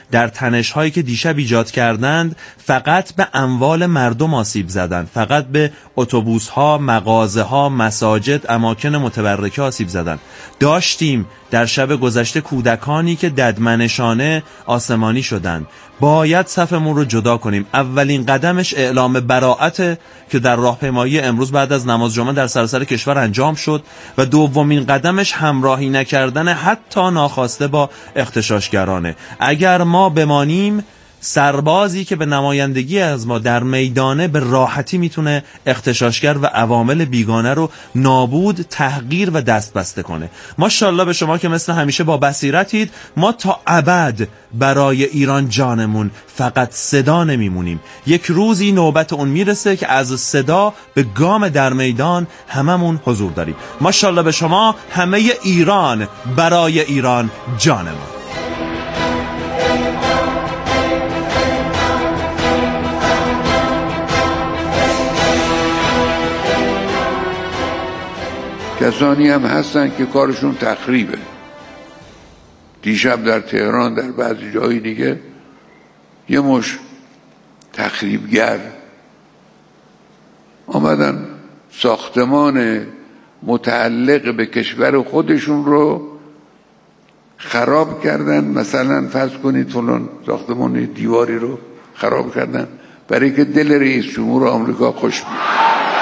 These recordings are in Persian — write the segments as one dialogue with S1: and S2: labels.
S1: در تنش‌هایی که دیشب ایجاد کردند فقط به اموال مردم آسیب زدند، فقط به اتوبوس‌ها، مغازه‌ها، مساجد، اماکن متبرکه آسیب زدند. داشتیم در شب گذشته کودکانی که ددمنشانه آسمانی شدند. باید صفمون رو جدا کنیم. اولین قدمش اعلام براءت که در راهپیمایی امروز بعد از نماز جمعه در سراسر کشور انجام شد و دومین قدمش همراهی نکردن حتی ناخواسته با اغتشاشگرانه. اگر ما بمانیم، سربازی که به نمایندگی از ما در میدانه به راحتی میتونه اغتشاشگر و عوامل بیگانه رو نابود، تحقیر و دست بسته کنه. ماشاءالله به شما که مثل همیشه با بصیرتید. ما تا ابد برای ایران جانمون فقط صدا نمیمونیم. یک روزی نوبت اون میرسه که از صدا به گام در میدان هممون حضور داریم. ماشاءالله به شما. همه ایران برای ایران جانمون.
S2: کسانی هم هستن که کارشون تخریبه. دیشب در تهران در بعضی جایی دیگه یه مش تخریبگر آمدن ساختمان متعلق به کشور خودشون رو خراب کردن. مثلا فرض کنید فلان ساختمان دیواری رو خراب کردن برای که دل رئیس جمهور آمریکا خوش بیاد.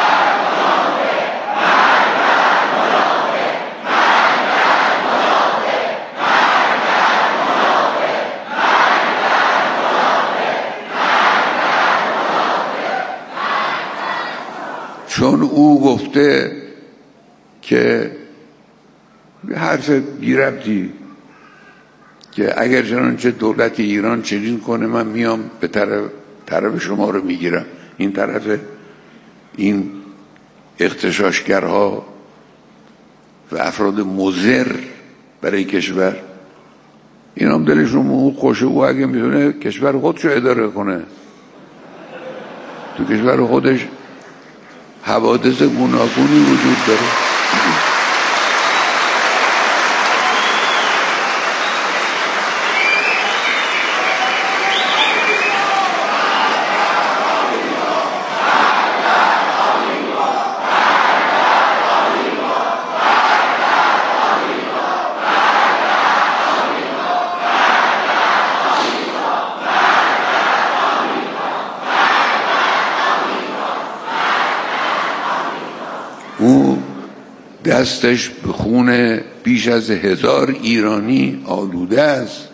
S2: چون او گفته که حرف بی‌ربطی که اگر چنانچه دولت ایران چنین کنه من میام به طرف شما رو میگیرم، این طرف این اغتشاشگرها و افراد مضر برای کشور، این هم دلشون او خوشه. او اگه میتونه کشور خودشو اداره کنه، تو کشور خودش حوادث گوناگونی وجود داره. او دستش به خون بیش از 1000 ایرانی آلوده است.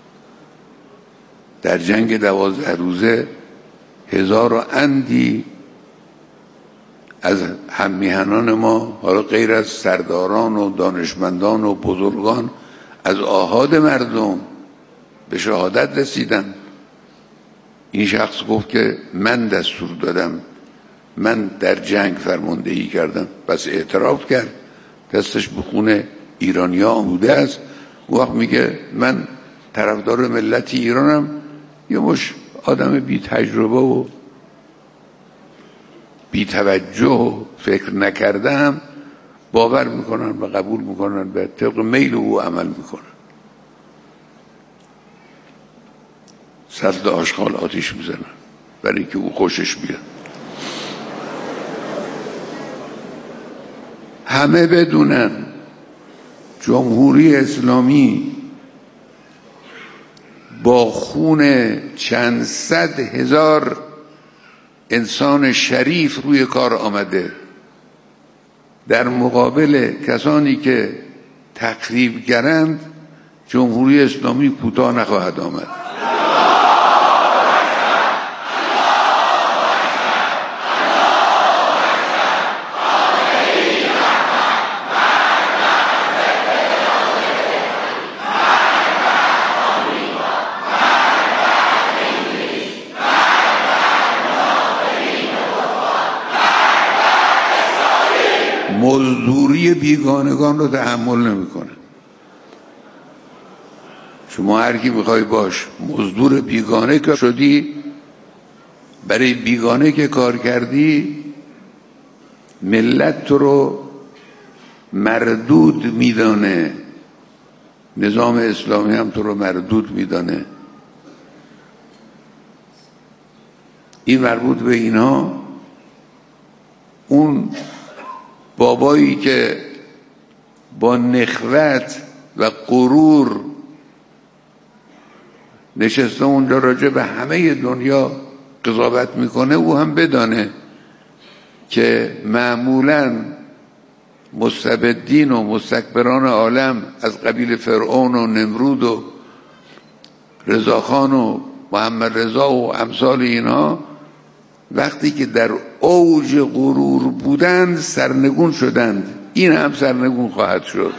S2: در جنگ 12 روزه 1000 و اندی از هممیهنان ما، حالا غیر از سرداران و دانشمندان و بزرگان، از آحاد مردم به شهادت رسیدن. این شخص گفت که من دستور دادم، من در جنگ فرماندهی کردم. پس اعتراف کرد، دستش به خون ایرانیا آلوده است. وقت میگه من طرفدار ملت ایرانم. یه مش آدم بی تجربه و بی توجه و فکر نکردم باور میکنن و قبول میکنن، به طبق میل او عمل میکنن. سطل آشغال آتیش میزنن برای که او خوشش بیاد. همه بدونن جمهوری اسلامی با خون چند صد هزار انسان شریف روی کار آمده، در مقابل کسانی که تخریبگرند جمهوری اسلامی کوتاه نخواهد آمد. مزدوری بیگانگان رو تحمل نمیکنه. شما هر کی میخوای باش مزدور بیگانه که شدی، برای بیگانه که کار کردی ملت تو رو مردود میدانه، نظام اسلامی هم تو رو مردود میدانه. این مربوط به اینا. اون بابایی که با نخوت و غرور نشسته اونجا راجع به همه دنیا قضاوت میکنه، او هم بدانه که معمولاً مستبدین و مستکبران عالم از قبیل فرعون و نمرود و رضاخان و محمد رضا و امثال اینها وقتی که در اوج غرور بودند سرنگون شدند. این هم سرنگون خواهد شد.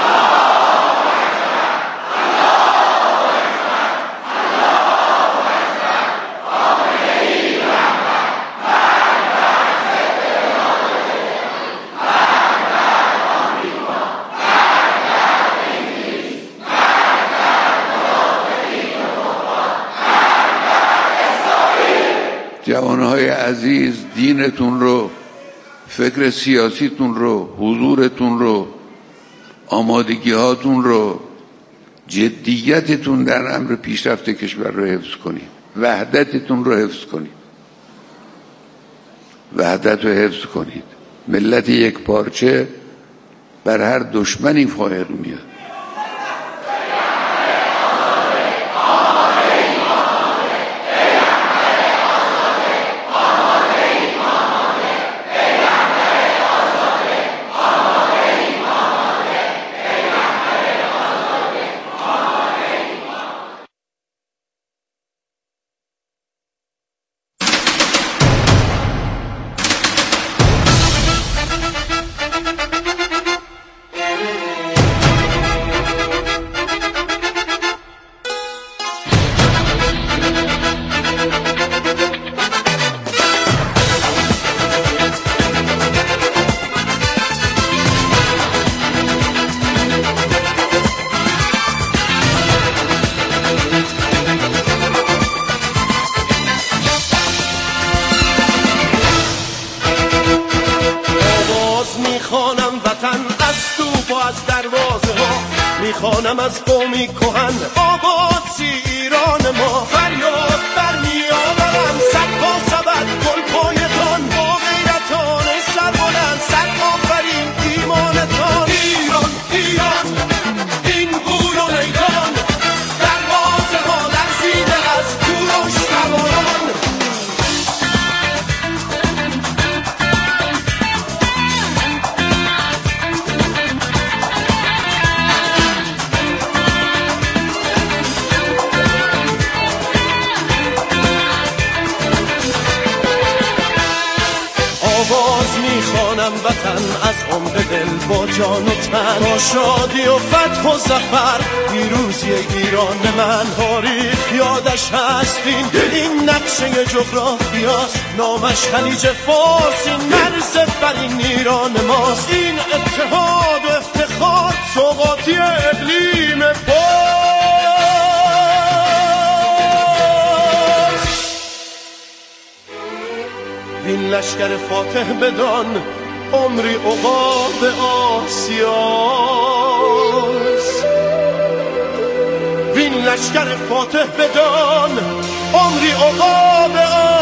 S2: جوانهای عزیز، دینتون رو، فکر سیاسیتون رو، حضورتون رو، آمادگی هاتون رو، جدیتتون در امر پیشرفت کشور رو حفظ کنید. وحدتتون رو حفظ کنید. وحدت رو حفظ کنید. ملت یک پارچه بر هر دشمنی فائق میاد.
S3: میخوانم از قومی کهن آباد سی ایران ما. فریاد برمیآورم صدها سبد گل پایتان، با غیرتان سربلند صد آفرین ایمانتان. ایران ایران این گور و میدان، دروازه ها لرزیده از کوروش سواران. میخوانم وطن از عمق دل با جان و تن، با شادی و فتح و ظفر پیروزی ایران من. تاریخ یادش هستین این نقشه جغرافیاست، نامش خلیج فارس، این مرز بر این ایران ماست. این اتحاد و افتخار سوغاتی اقلیم باز. این لشکر فاتح بدان عمری عقاب آسیاست. این لشکر فاتح بدان عمری عقاب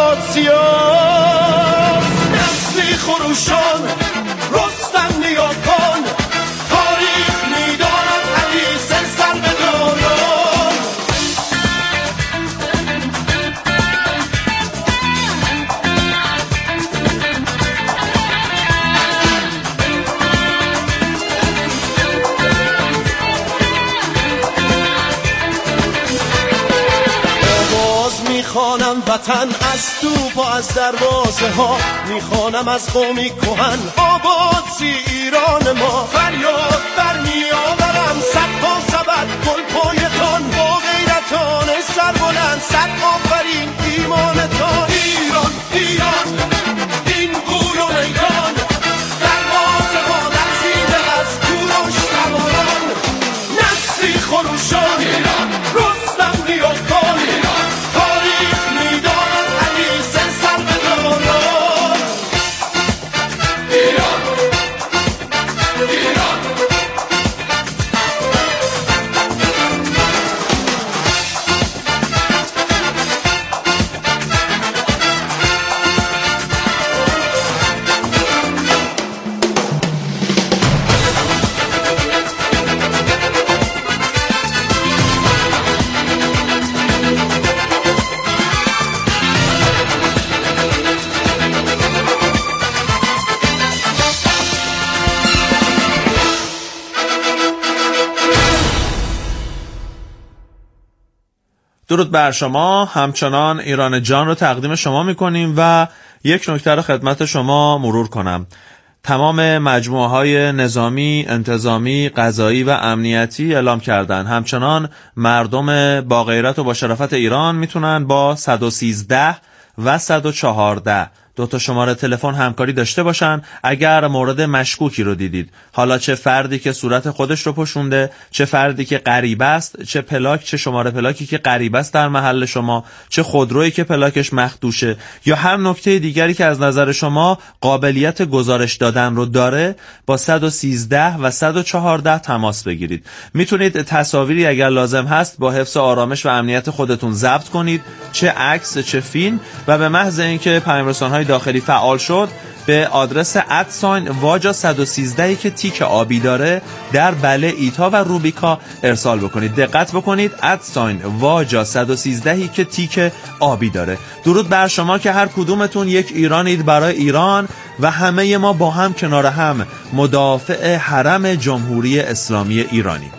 S3: آسیاست. نسلی خروشان رستم نیاکان، تاریخ میداند حدیث سر به داران. میخوانم وطن از توپ و از دروازه ها، میخوانم از قومی کهن آباد سی ایران ما. فریاد برمیآورم صدها سبد گل پایتان، با غیرتان سربلند صد آفرین ایمانتان. ایران ایران این گور و میدان، دروازه ها لرزیده از کوروش سواران. نسلی خروشان رستم نیاکان،
S1: درود بر شما. همچنان ایران جان رو تقدیم شما میکنیم و یک نکته رو خدمت شما مرور کنم. تمام مجموعه‌های نظامی، انتظامی، قضایی و امنیتی اعلام کردن همچنان مردم با غیرت و با شرافت ایران میتونن با 113 و 114 دو تا شماره تلفن همکاری داشته باشن اگر مورد مشکوکی رو دیدید. حالا چه فردی که صورت خودش رو پوشونده، چه فردی که غریبه است، چه پلاک، چه شماره پلاکی که غریبه است در محل شما، چه خودرویی که پلاکش مخدوشه یا هر نکته دیگری که از نظر شما قابلیت گزارش دادن رو داره، با 113 و 114 تماس بگیرید. میتونید تصاویری اگر لازم هست با حفظ آرامش و امنیت خودتون ضبط کنید، چه عکس چه فیلم، و به محض اینکه پیام‌رسان‌های داخلی فعال شد به آدرس @واجا 113 که تیک آبی داره در بله، ایتا و روبیکا ارسال بکنید. دقت بکنید واجا 113 که تیک آبی داره. درود بر شما که هر کدومتون یک ایرانید برای ایران و همه ما با هم کنار هم مدافع حرم جمهوری اسلامی ایرانی.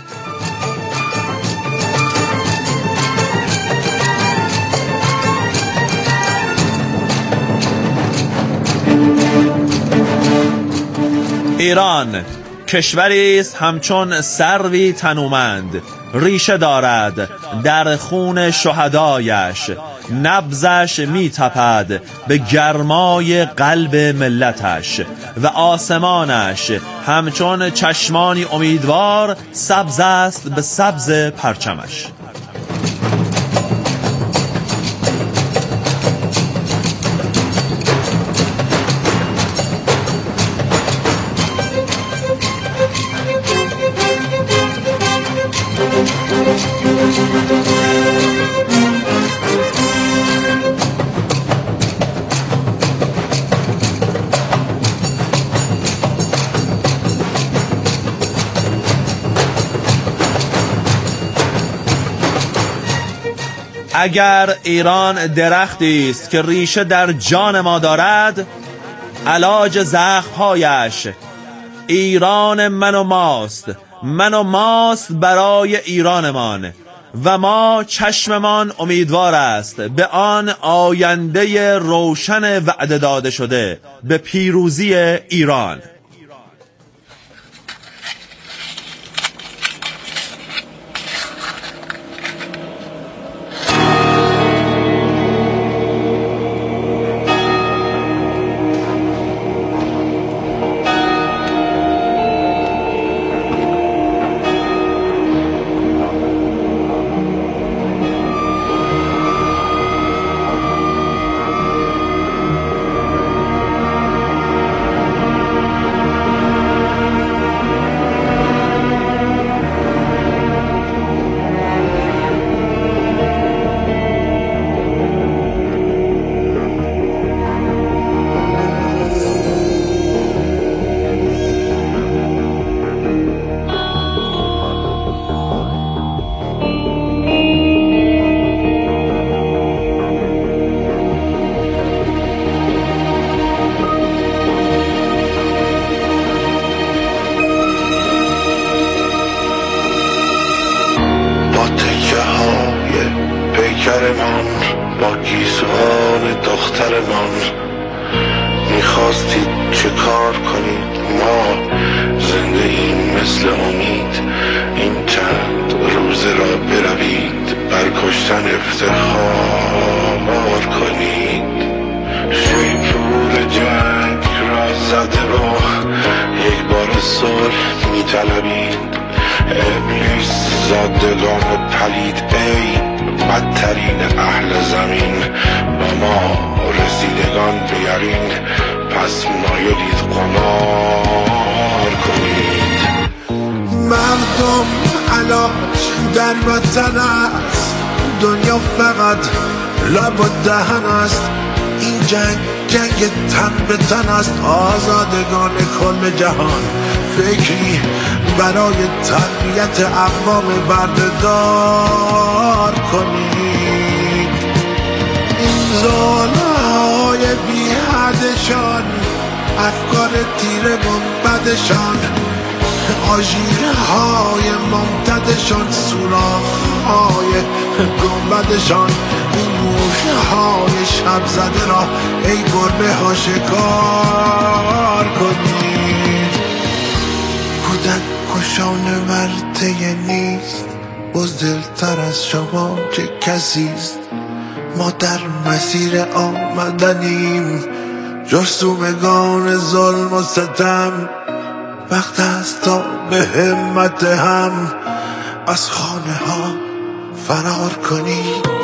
S1: ایران کشوری است همچون سروی تنومند، ریشه دارد در خون شهدایش، نبضش می تپد به گرمای قلب ملتش و آسمانش همچون چشمانی امیدوار سبز است به سبز پرچمش. اگر ایران درختی است که ریشه در جان ما دارد، علاج زخم‌هایش ایران من و ماست، من و ماست برای ایرانمان و ما چشممان امیدوار است به آن آینده روشن وعده داده شده، به پیروزی ایران.
S4: با گیسوان دخترمان میخواستید چه کار کنید؟ ما زنده ایم مثل امید، این چند روزه را بروید بر کشتن افتخار کنید. شیپور جنگ را زده و یک بار صلح میطلبید. ابلیس زادگان پلید ای بدترین اهل زمین، با ما رسیدگان بیارین، پس مایلید قمار کنید.
S3: مردم علاج در وطن است، دنیا فقط لب و دهن است. این جنگ تن به تن است، آزادگان کل جهان فکری برای تربیت اقوام بردهدار کنید. این ظالم‌های بی حدشان، افکار تیره و بدشان،
S5: آژیرهای ممتدشان، سوراخ‌های گنبدشان، این موشهای شب زده را ای گربه ها شکار کنید. کودک کشان ورطه نیست، بزدلتر از شما چه کسیست. ما در مسیر آمدنیم، جرثومگان ظلم و ستم. وقت است تا به همت هم از خانه ها فرار کنید.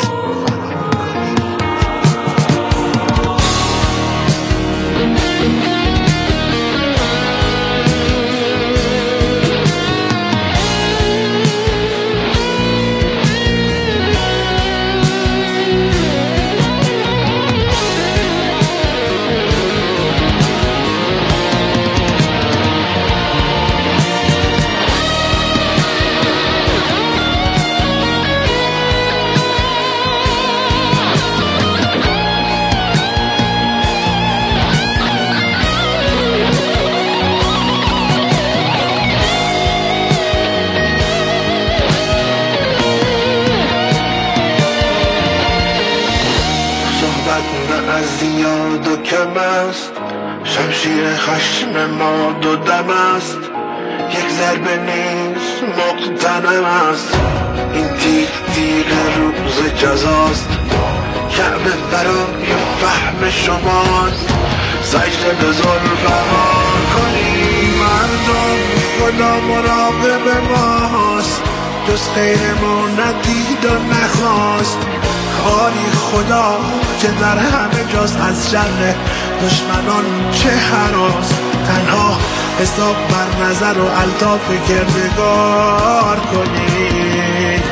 S5: از یاد و کم است، شمشیر خشم ما دو دم است. یک ضربه نیست مقتنم است، این تیغ تیغ روز جزاست. کعبه برای فهم شماست، سجده به ظلم‌ها کنیم. مردم خدا مراقب ماست، جز خیر ما ندید و نخواست. کاری خدا که در همه جاست، از شر دشمنان چه هراست. تنها حساب بر نظر و الطاف کردگار کنید.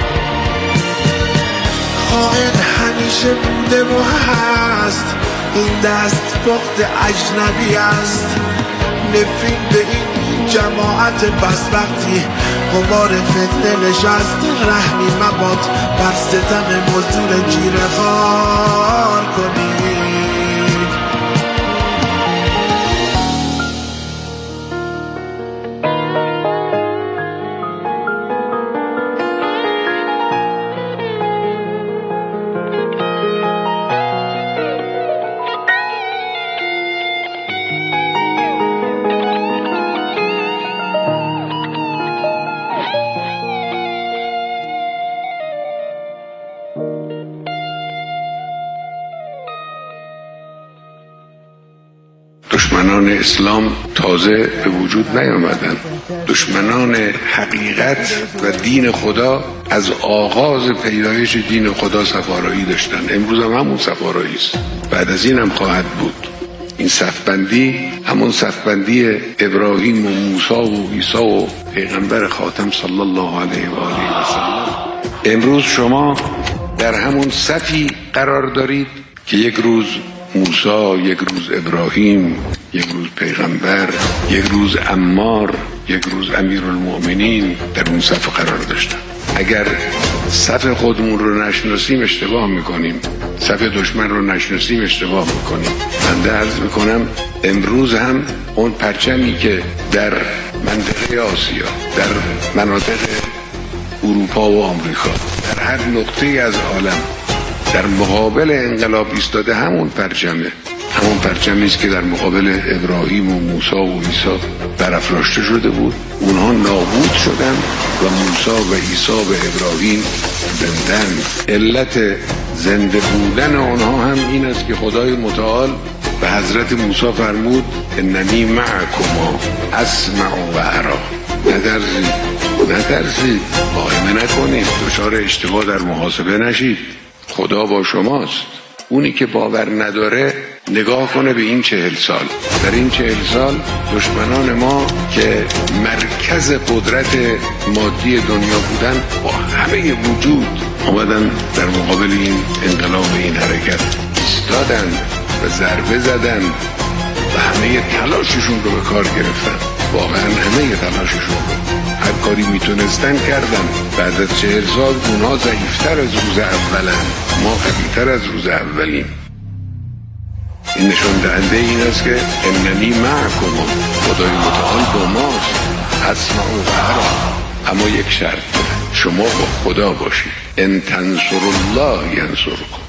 S5: خائن همیشه بوده و هست، این دست پخت اجنبی است. نفرین به این جماعت بس وقتی غبار فتنه نشست. رحمی مباد بر ستم مزدور جیره خوار کنید.
S2: دشمنان اسلام تازه به وجود نیامدن. دشمنان حقیقت و دین خدا از آغاز پیدایش دین خدا صفارایی داشتن. امروز هم همون صفارایی است، بعد از این هم خواهد بود. این صفبندی همون صفبندی ابراهیم و موسی و عیسی و پیغمبر خاتم صلی الله علیه و آله و سلم. امروز شما در همون صفی قرار دارید که یک روز موسی، یک روز ابراهیم، یک روز پیغمبر، یک روز عمار، یک روز امیرالمؤمنین در اون صف قرار داشتن. اگر صف خودمون رو نشناسیم اشتباه میکنیم، صف دشمن رو نشناسیم اشتباه میکنیم. بنده عرض میکنم امروز هم اون پرچمی که در منطقه آسیا، در مناطق اروپا و آمریکا، در هر نقطه از عالم در مقابل انقلاب ایستاده، همون پرچمه، همون پرچمی است که در مقابل ابراهیم و موسی و عیسی برافراشته شده بود. اونها نابود شدن و موسی و عیسی و ابراهیم زندن. علت زنده بودن اونها هم این است که خدای متعال به حضرت موسی فرمود اننی معکما اسمع و ارا. نترسید، واهمه نکنید، دچار اشتباه در محاسبه نشید. خدا با شماست. اونی که باور نداره نگاه کنه به این 40 سال. در این 40 سال دشمنان ما که مرکز قدرت مادی دنیا بودن با همه وجود آمدن در مقابل این انقلاب، این حرکت ایستادن و ضربه زدن و همه تلاششون رو به کار گرفتن. واقعا همه تلاششون رو هر کاری میتونستن کردن. بعد از 40 سال اونها ضعیفتر از روز اولن، ما قوی‌تر از روز اولیم. این نشون دهنده این است که اننی معکما، خدای متعال با ماست. اسمع و اما یک شرط داره، شما با خدا باشید. ان تنصر الله ینصرکم،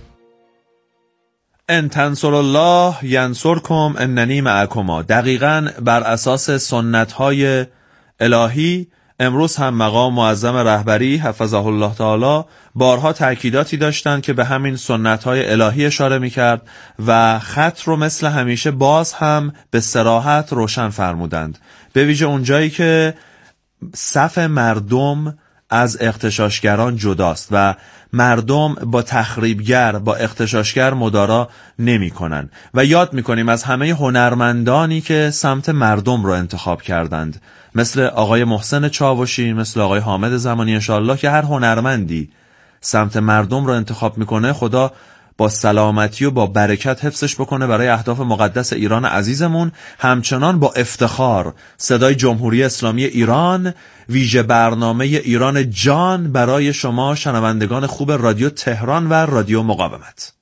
S1: ان تنصر الله ینصرکم اننی معکما. دقیقاً بر اساس سنت‌های الهی امروز هم مقام معظم رهبری حفظه الله تعالی بارها تأکیداتی داشتند که به همین سنت‌های الهی اشاره می‌کرد و خط رو مثل همیشه باز هم به صراحت روشن فرمودند، به ویژه اونجایی که صف مردم از اغتشاشگران جداست و مردم با تخریبگر، با اغتشاشگر مدارا نمی کنن و یاد می کنیم از همه هنرمندانی که سمت مردم رو انتخاب کردند، مثل آقای محسن چاوشی، مثل آقای حامد زمانی انشاءالله، که هر هنرمندی سمت مردم رو انتخاب میکنه خدا با سلامتی و با برکت حفظش بکنه برای اهداف مقدس ایران عزیزمون. همچنان با افتخار صدای جمهوری اسلامی ایران ویژه برنامه ایران جان برای شما شنوندگان خوب رادیو تهران و رادیو مقاومت.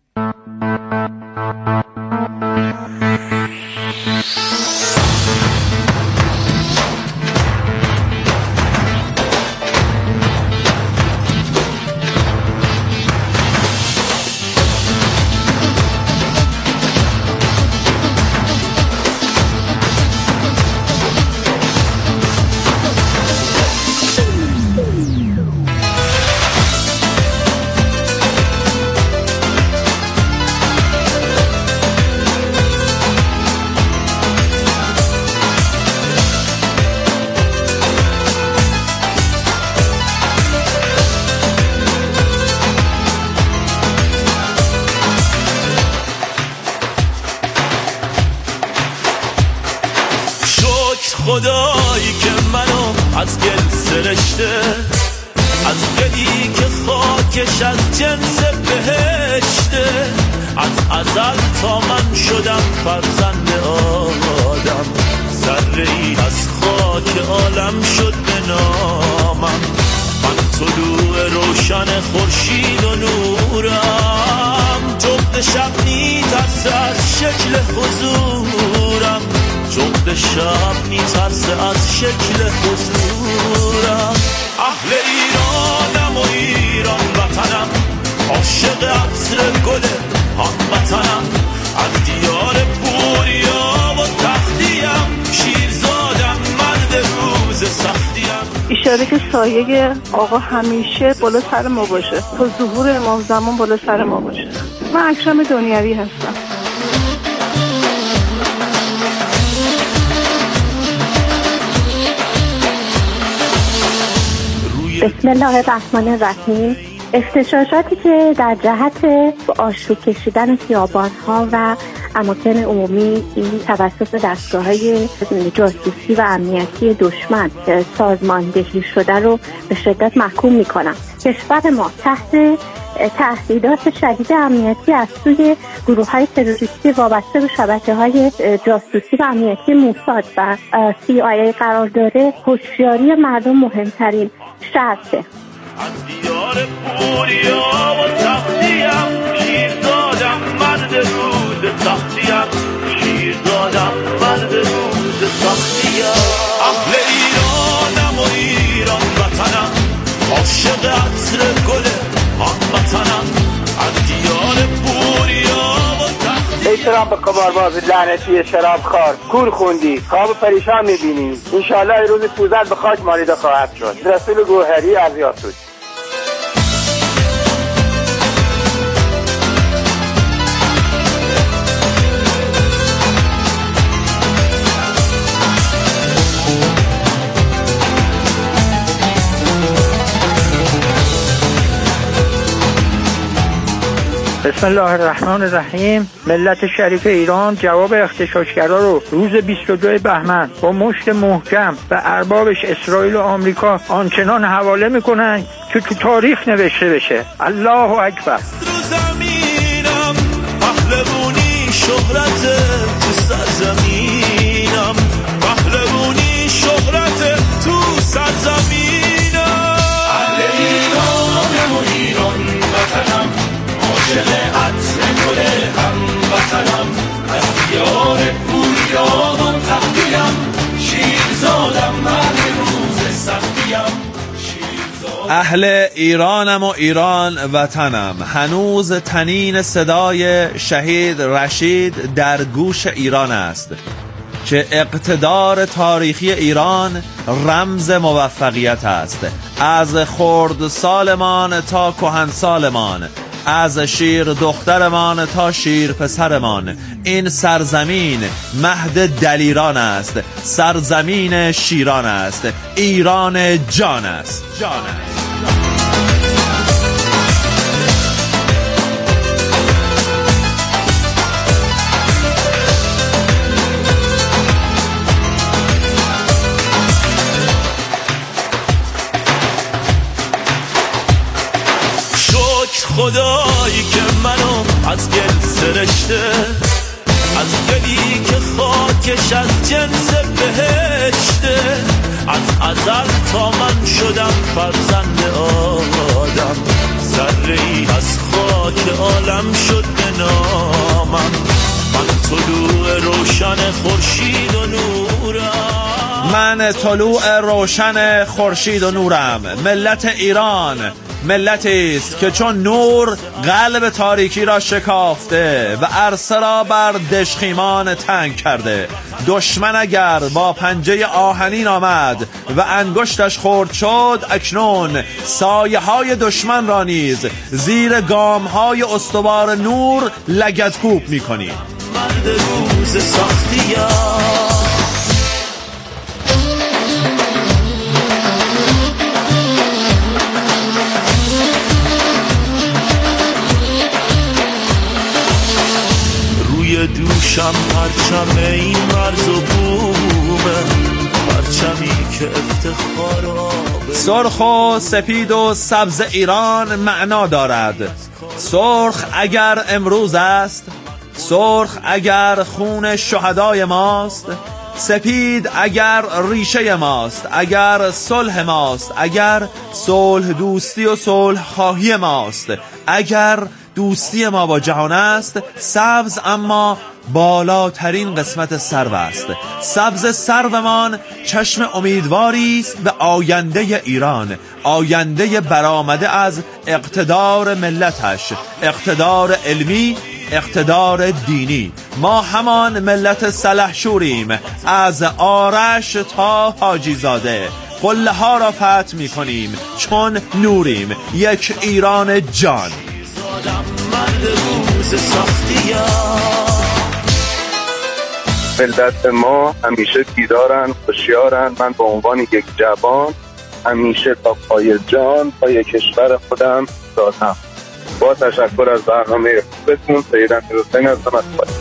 S3: خدایی که منو از گل سرشته، از گلی که خاکش از جنس بهشته، از ازل تا من شدم فرزند آدم، ذره‌ای از خاک عالم شد به نامم، من طلوع روشن خورشید و نورم، جغد شب می‌ترسه از شکل حضورم، جغد شب می‌ترسه از شکل حضورم. اهل ایرانم و ایران وطنم، عاشق عطر گل هموطنم، از دیار پوریا و تختیم، شیرزادم مرد روز سختیم.
S6: اشاره که سایه آقا همیشه بالا سر ما باشه، تا ظهور امام زمان بالا سر ما باشه. من اکرم دنیوی هستم.
S7: بسم الله الرحمن الرحیم. اغتشاشاتی که در جهت آشوب کشیدن خیابان‌ها و اماکن عمومی این توسط دستگاه‌های جاسوسی و امنیتی دشمن سازماندهی شده رو به شدت محکوم می‌کنم. کشور ما تحت تهدیدات شدید امنیتی از سوی گروه‌های تروریستی وابسته به شبکه‌های جاسوسی و امنیتی موساد و CIA قرار داره. هوشیاری مردم مهمترین شرطه.
S3: از دیار پوریا و تختیم، شیر دادم مرد روز تختیم، شیر دادم مرد روز تختیم. اهل ایرانم و ایران وطنم، عاشق عطر گل هموطنم، از دیار پوریا و تختیم.
S8: احترام به قمارباز لعنتی شرابخوار، کور خوندی، خواب پریشان میبینی. انشالله روز پوزد به خاک مالیده خواهد شد. رسول گوهری از یاسود.
S9: بسم الله الرحمن الرحیم. ملت شریف ایران جواب اغتشاشگرا رو روز 22 بهمن با مشت محکم و اربابش اسرائیل و آمریکا آنچنان حواله میکنن که تو تاریخ نوشته بشه. الله اکبر.
S3: رو زمینم پهلوانی شهرت، تو سرزمینم پهلوانی شهرت، تو سرزمینم. اهل ایرانم و ایران وطنم، عاشق عطر گل هموطنم، از دیار پوریا و تختیم، شیرزادم
S1: اهل ایرانم و ایران وطنم، هنوز تنین صدای شهید رشید در گوش ایران است که اقتدار تاریخی ایران رمز موفقیت است. از خرد سالمان تا کهن سالمان، از شیر دخترمان تا شیر پسرمان، این سرزمین مهد دلیران است، سرزمین شیران است، ایران جان است.
S3: خدایی که منو از گل سرشته، از گلی که خاکش از جنس بهشته، از ازل تا من شدم فرزند آدم، ذره‌ای از خاک عالم شد به نامم، من طلوع روشن خورشید و نورم،
S1: من طلوع روشن خورشید و نورم. ملت ایران ملتی است که چون نور قلب تاریکی را شکافته و عرصه را بر دژخیمان تنگ کرده. دشمن اگر با پنجه آهنین آمد و انگشتش خرد شد، اکنون سایه های دشمن را نیز زیر گام های استوار نور لگدکوب می کنیم.
S3: مرد روز سختی دوشم پرچم این مرز و بومه، پرچمی که افتخار
S1: سرخ و سپید و سبز ایران معنا دارد. سرخ اگر امروز است، سرخ اگر خون شهدای ماست، سپید اگر ریشه ماست، اگر صلح ماست، اگر صلح دوستی و صلح خواهی ماست، اگر دوستی ما با جهان است. سبز اما بالاترین قسمت سرو است. سبز سرومان چشم امیدواری است به آینده ایران، آینده برآمده از اقتدار ملتش، اقتدار علمی، اقتدار دینی. ما همان ملت سلحشوریم، از آرش تا حاجی زاده قله ها را فتح می کنیم چون نوریم، یک ایران جان.
S3: مرد روز سختی
S10: ملت ما همیشه بیدارن، خوشیارن. من به عنوان یک جوان همیشه تا پای جان پای کشور خودم دادم. با تشکر از برنامه خوبتون. سید امیرحسین هستم از پای.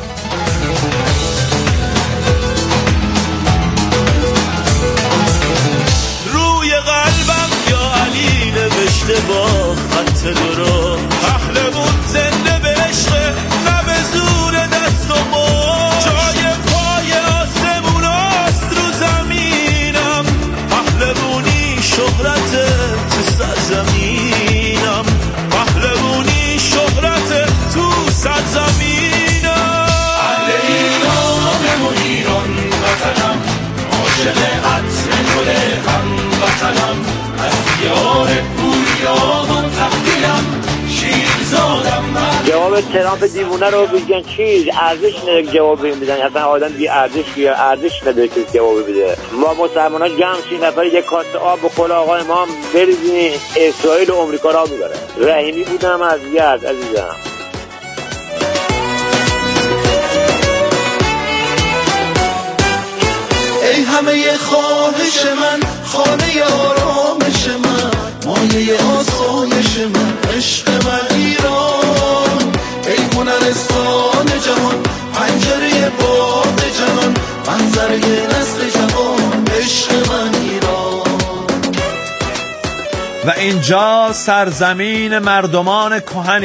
S3: روی قلبم یا علی نوشته با خط درست، پهلوون زنده به عشق، نه به زور دست و مشت، جای پای آسموناست رو زمینم، پهلوونی شهرت تو سرزمینم، پهلوونی شهرت تو سرزمینم. اهل ایرانم و ایران وطنم، عاشق عطر گل هموطنم، از دیار پوریان تقدیرم، شیرزادم.
S8: جواب ترامپ دیوونه رو بگن چی؟ ارزش نداره جواب میدن. اصلا آدم بی ارزش نداره که جواب بده. ما مسلمان‌ها جمع 30 نفر یک کاسه آب به قول آقای امام بریزین، اسرائیل و آمریکا را میبره. رحیمی بودم از یزد عزیزم.
S3: ای همه خواهش من، خانه آرامش من، مایه آسایش من، عشق من ایران. ای هنرستان جهان، پنجره باغ جهان، منظره نسل جوان، عشق من ایران.
S1: و اینجا سرزمین مردمان کهن